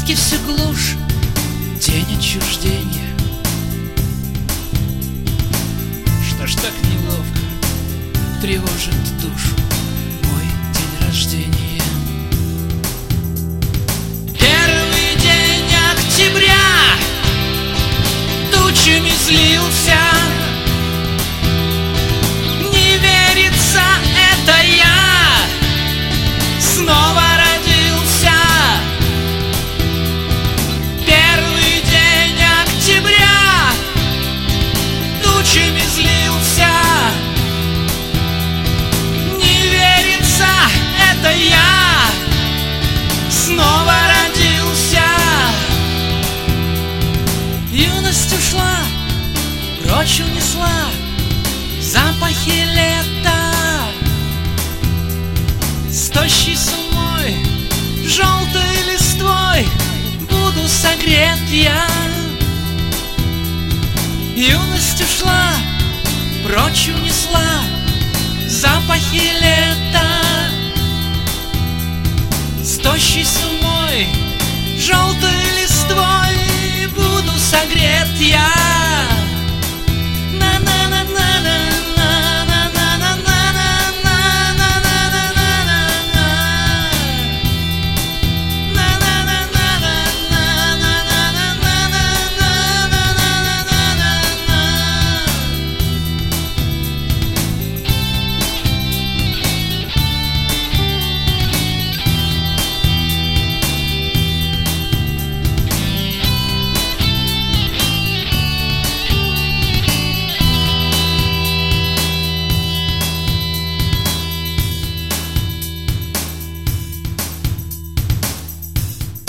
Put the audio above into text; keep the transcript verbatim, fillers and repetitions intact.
тоски все глушь, день отчуждения. Что ж так неловко тревожит душу мой день рождения? Первый день октября тучами злился. Не верится, это я снова родился. Первый день октября тучами злился. Не верится, это я снова родился. Юность ушла, прочь унесла запахи лета. С тощей сумой, желтой листвой буду согрет я. Юность ушла, прочь унесла запахи лета. С тощей сумой, желтой листвой буду согрет я.